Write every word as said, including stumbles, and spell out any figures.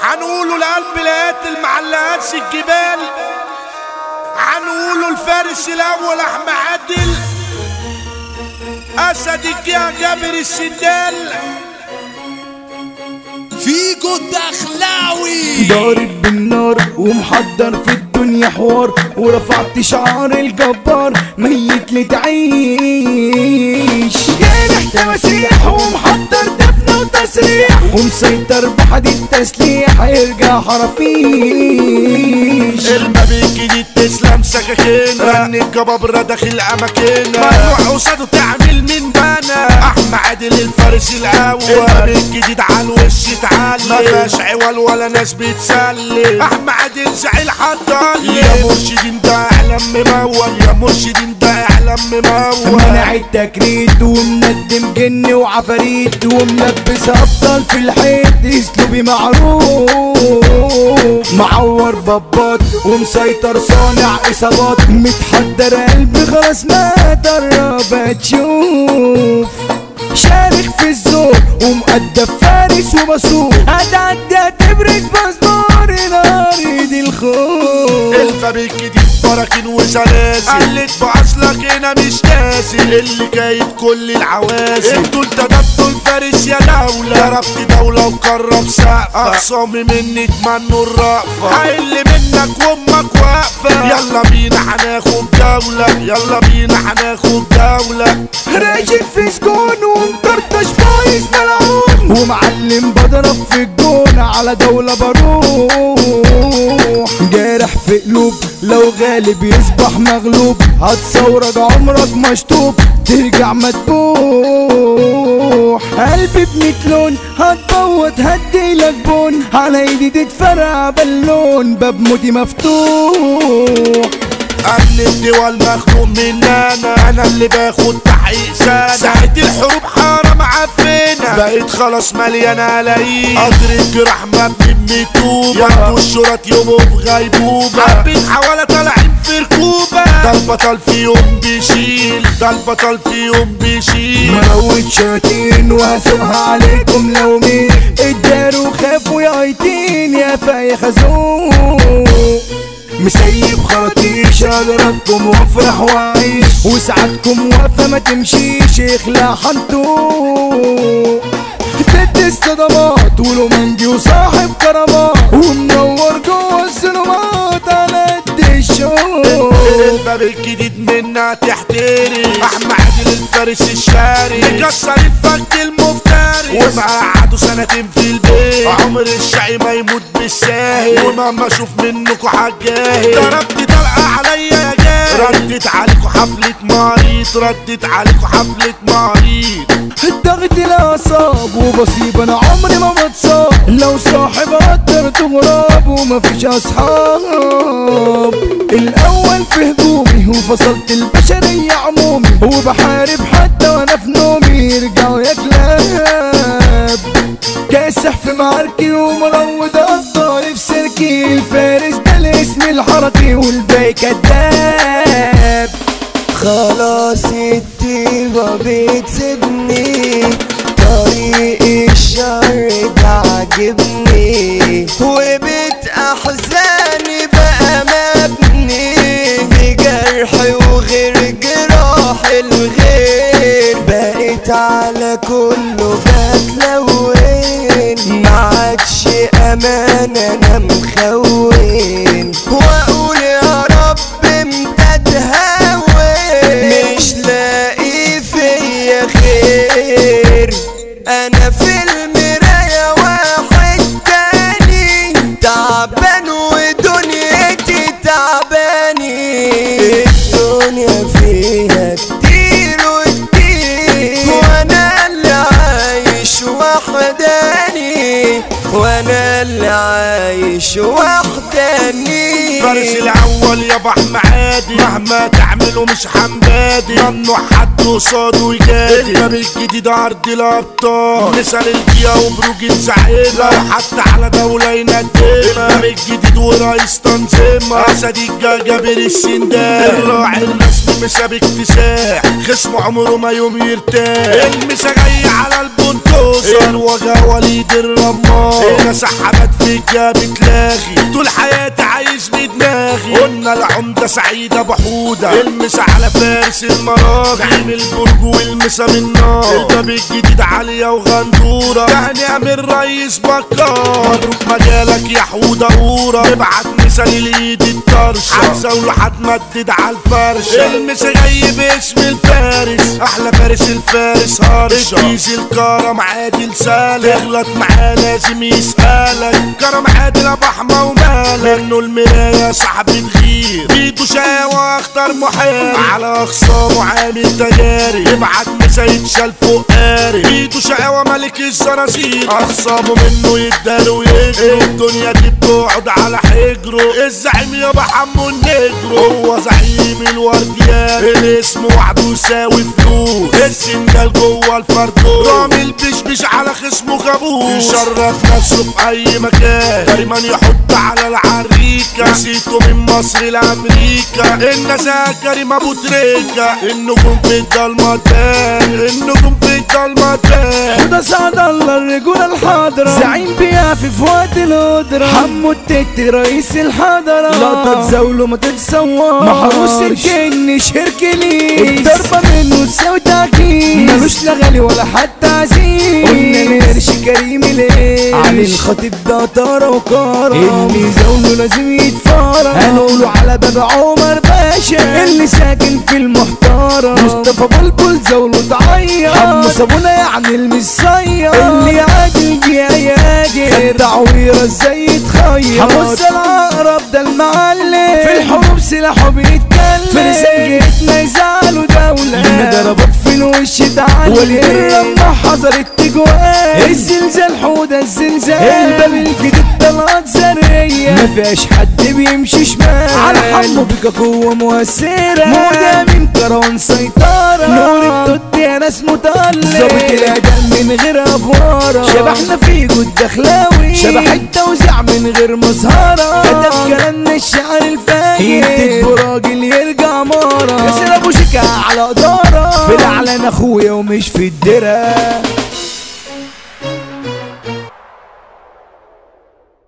هنقولوا لقلب القاتل معلقاتش الجبال، هنقولوا الفارس الاول احمد عادل، اسد الجهه جابر السندال، فيجو الدخلاوي ضارب بالنار ومحضر في الدنيا حوار، ورفعت شعار الجبار ميت لتعيش. جارح تماسيح ومحضر دفن وتسريح، ومسيطر بحديد تسليح هيرجع حرافيش. الباب الجديد تسلم سكاكين، رن الجبابرة داخل اماكنها، ممنوع قصاده تعمل من بنا. احمد عادل الفارس الاول، الباب الجديد على الوش اتعلم، مفيهاش عوال ولا ناس بتسلم. احمد عادل زعيل حضرلي، يا مرشدين ده اعلام ممول، يا مرشدين ده اعلام ممول. منع التكريت ومندم جن وعفاريت، وملبس ابطال في الحيط اسلوبي معروف. معور بابات ومسيطر صانع اصابات، متحضر قلبي خلاص ما قرب تشوف. شارك في الزور ومؤدب فارس وبسوق، هتعدي تبرد باسبور نار دي الخوف. الباب الجديد براكين وسلاسل، قلت باصلك هنا مش ناسي، اللي جايب كل العوازل. انتوا انتدبتوا الفارس يا دولة، ضربت دولة وقرب سقفة، اخصامي مني تمنوا الرأفة، هقل منك وامك واقفة. يلا بينا هناخد جولة، يلا بينا هناخد جولة. راجل في سجون ومطرطش بايظ ملعون، ومعلم بضرب في الجون على دولة بروح. جارح في قلوب لو غالب يصبح مغلوب، هتصورك عمرك مشطوب ترجع مدبوح. قلبي بميت لون هتبوت هديلك بون، على ايدي تتفرع باللون باب موتي مفتوح. امن الدول مخنوق مننا، انا اللي باخد تحقيق سنة، ساعة الحروب حرام عفينا، بقيت خلاص مليانة قلايين. قطر الجراح مبني بميتوبة، ياخدوا الشرط يومه في غيبوبة، حبين حوالي طالعين في ركوبة. ده البطل في يوم بيشيل، ده البطل في يوم بيشيل. مروت شياطين وهسوقها عليكم لو مين اداروا خافوا يا ايتين يا فايا خازوق. مسيب خراطيش اضربكم وافرح واعيش، وساعتكم واقفه ما تمشيش اخلع حنطوق. ضد الصدمات ولومنجي وصاحب كرامات، ومنور جوه الظلمات على قد الشوق. الباب الجديد منا تحتري، احمد عادل الفارس الشاري، مكسر الفك المفتري، ومعاه قعدوا سنتين في البيت. عمر الشقي ما يموت بالساهل، ومهما اشوف منكوا حجاهي. ضربت طلقه عليا يا جاهل، ردت عليكوا حفله مريض، ردت عليكوا حفله مريض. الضغط الاعصاب وبصيب انا عمري ما بتصاب، لو صاحب قدرت غراب ومفيش اصحاب. الاول في هجومي وفصلت البشريه عمومي، وبحارب حتى وانا في نومي يرجعوا يا كلاب. كاسح في معاركي ومروض ابطالي في سيركي، الفارس ده الاسم الحركي والباقي كداب. خلاص الطيبة بتسيبني، طريق الشر ده عاجبني، وبيت احزاني بقى مبني بجرحي وغير جراح الغير. بقيت على كله بتلون، معادش امان انا مخون، واقول يا رب امدادها مش لاقي فيا خير. انا في المراية واحد تاني تعبان ودنيتي تعباني، الدنيا فيها كتير وكتير، وانا اللي عايش وحداني، وانا اللي عايش فارس الاول يابا احمد عادل، مهما تعملوا مش حمادي، ممنوع حد حد قصاده يجادل. الباب الجديد عرض الابطال مثال الجيا وبروج نساعدها، لو حتى على دولة يندمها. الباب الجديد ورئيس تنظيمها اسد الجابر السندان، الراعي الرسمي مسا باكتساح خصمه عمره ما يوم يرتاح. المسا جاي على البنتوسة الوجه وليد الرمار، هنا سحبت في الجاب تلاغي طول حياتي عايش بدماغي. قلنا العمدة سعيد ابو حودة، المسا على فارس المراغي زعيم البرج والمسا من نار. الباب الجديد عالية وغندورة تاني امير رئيس بكار، مبروك مجالك يا حودة قورة. ابعت مسا للايد الطرشة حمزة ولوحات مدد على الفرشة. المسا جاي باسم الفارس احلى فارس الفارس هرشة. الجيز الكرم عادل سالك تغلط معاه لازم يسألك. كرم عادل ابو احمى ومالك منه المراية صاحب تغير بيدو شقاوة اختار محارب على اخصامه عامل تجاري. ابعت مسا يتشال فوق قاري بيدو شقاوة ملك الزرازير اخصامه منه يداله ويجروا. الدنيا دي بتقعد على حجره الزعيم يابا حمو النجرو، هو زعيم الورديان الاسم وحده يساوي فلوس. السندال جوه الفردوس رامي البشبش على خصمه كابوس، يشرف نفسه في اي مكان دايما يحط على العريكة. نسيته من مصر لامريكا النزاهة كريم ابو تريكة. النجوم في الضلمة تان النجوم في الضلمة تان. وده سعد الله الرجولة الحاضرة زعيم بيعفي في وقت القدرة. حمو التتي رئيس الحضرة لقطة زاوله ما تتصورش. محروس الكن شركلي الضربة منه تساوي تأكيد، ملوش لا غالي ولا حتى عزيز. قلنا القرش كريم ليه علي الخطيب ده طارة وكارة، اللي زاوله لازم يتفارى. هنقوله على باب عمر باشا اللي ساكن في المحتارة. مصطفى بلبل زاوله تعيط، حمو صابونة يعني المصير اللي عادل بيها ياجر. خد تعويرة ازاي يتخير. حمص العقرب ده المعلم في الحروب سلاحه بيتكلم. فرسان جيتنا يزعلوا دولة لما ضربت في الوش تعلم. وليد لما حضرت تجوال الزلزال حودة الزلزال. الباب الجديد طلعت زرية ما فيهاش حد بيمشي شمال. على حمو بيكا قوة مؤثرة مودة من كروان سيطرة. نور التوت يا ناس مطلق ظابط الأداء من غير أفوارة. شبحنا في جود دخلاوي شبح التوزيع من غير مظهرة. كتب كلامنا الشعر الفاجر يكتب راجل يرجع مرة. ياسر أبو شيكا على قدارة في الإعلان أخويا ومش في الدرة.